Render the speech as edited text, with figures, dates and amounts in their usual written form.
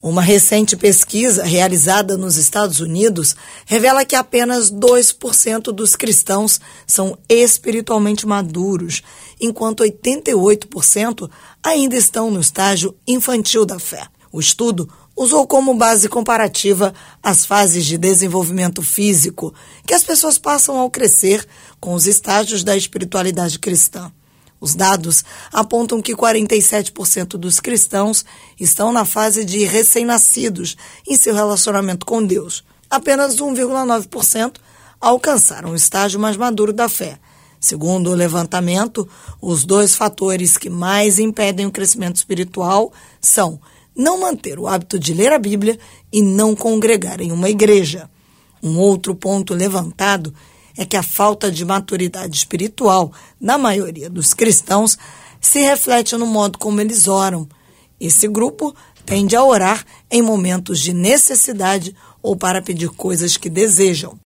Uma recente pesquisa realizada nos Estados Unidos revela que apenas 2% dos cristãos são espiritualmente maduros, enquanto 88% ainda estão no estágio infantil da fé. O estudo usou como base comparativa as fases de desenvolvimento físico que as pessoas passam ao crescer com os estágios da espiritualidade cristã. Os dados apontam que 47% dos cristãos estão na fase de recém-nascidos em seu relacionamento com Deus. Apenas 1,9% alcançaram o estágio mais maduro da fé. Segundo o levantamento, os 2 fatores que mais impedem o crescimento espiritual são não manter o hábito de ler a Bíblia e não congregar em uma igreja. Um outro ponto levantado é que a falta de maturidade espiritual na maioria dos cristãos se reflete no modo como eles oram. Esse grupo tende a orar em momentos de necessidade ou para pedir coisas que desejam.